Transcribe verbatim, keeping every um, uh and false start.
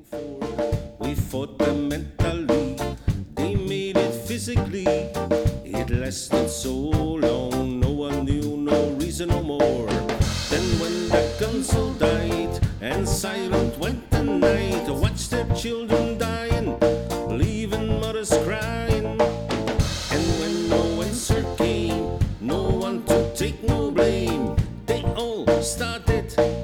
We fought them mentally, they made it physically. It lasted so long, no one knew, no reason no more. Then when the guns all died and silent went the night, to watch their children dying, leaving mothers crying. And when no answer came, no one to take no blame, they all started